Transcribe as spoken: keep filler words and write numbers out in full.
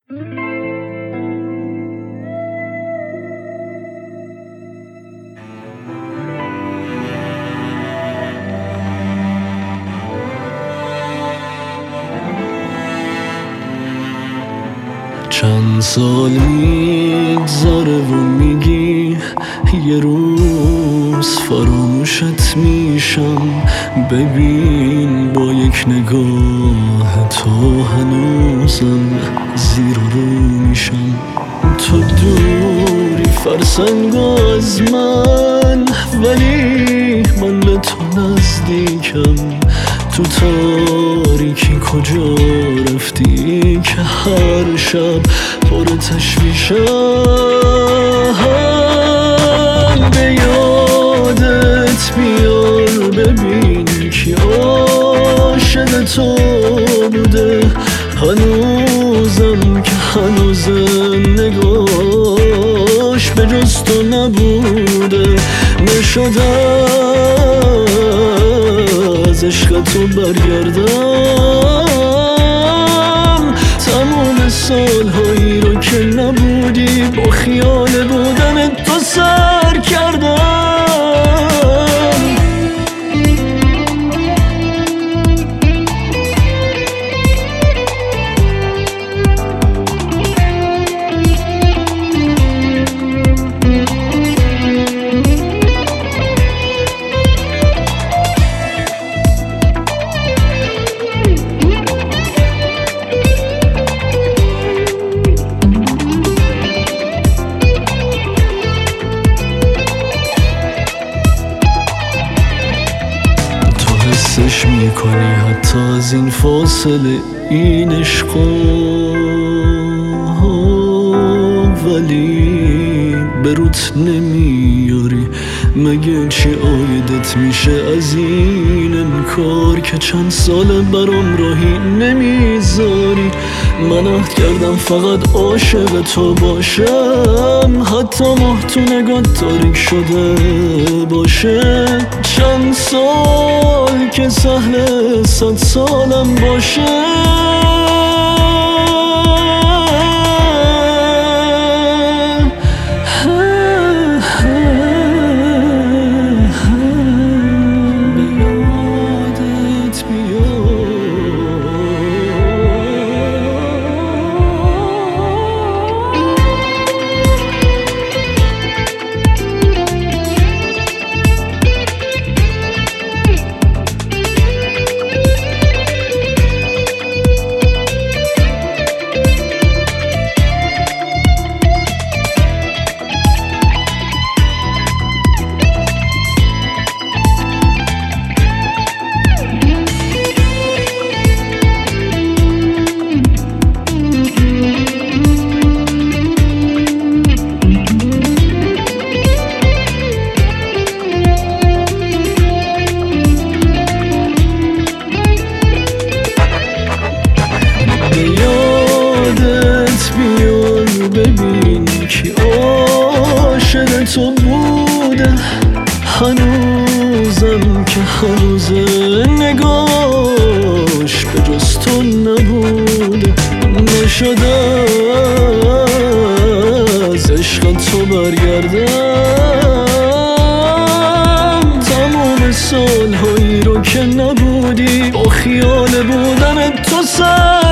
چند سال میگذاره و میگی یه روز فراموشت میشم. ببین با یک نگاه تو هنوزم زیر و رو میشم. تو دوری فرسنگ از من، ولی من به تو نزدیکم. تو تاریکی کجا رفتی که هر شب پر تشویشم؟ به یادت بیار ببین کی عاشق تو بوده. هنوزم که هنوز نگاش به جز تو نبوده. نشده از عشق تو برگردم. تمام سالهایی رو که نبودی با خیال بودن تو سر کردم. حسش میکنی حتی از این فاصله این عشقا، ولی به روت نمیاری. مگه چی عایدت میشه از این انکار که چند ساله برام راهی نمیذاری؟ من عهد کردم فقط عاشق تو باشم، حتی ماه تو نگاه تاریک شده باشه. چند سال که سهل صد سالم باشه. ببین کی عاشق تو بوده. هنوزم که هنوز نگاش به جز تو نبوده. نشده از عشق تو برگردم. تمام سالهایی رو که نبودی با خیال بودن تو سر